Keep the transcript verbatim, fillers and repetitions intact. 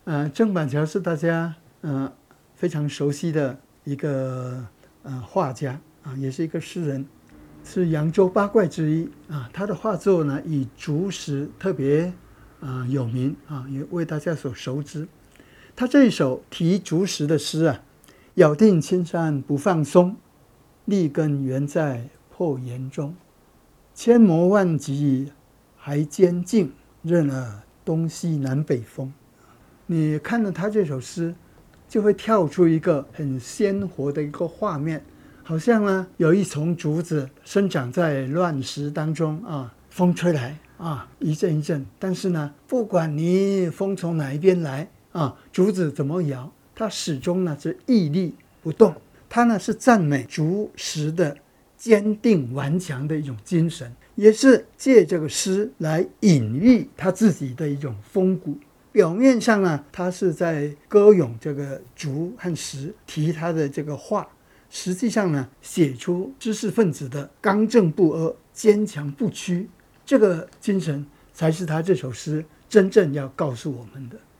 呃，郑板桥是大家呃非常熟悉的一个呃画家啊，也是一个诗人，是扬州八怪之一啊。他的画作呢以竹石特别啊有名啊，也为大家所熟知。他这一首题竹石的诗啊，咬定青山不放松，立根原在破岩中，千磨万击还坚劲，任尔东西南北风。你看了他这首诗，就会跳出一个很鲜活的一个画面，好像呢有一丛竹子生长在乱石当中啊，风吹来啊，一阵一阵，但是呢，不管你风从哪一边来啊，竹子怎么摇，它始终呢是屹立不动。它呢是赞美竹石的坚定顽强的一种精神，也是借这个诗来隐喻他自己的一种风骨。表面上呢，他是在歌咏这个竹和石，提他的这个画，实际上呢，写出知识分子的刚正不阿、坚强不屈，这个精神才是他这首诗真正要告诉我们的。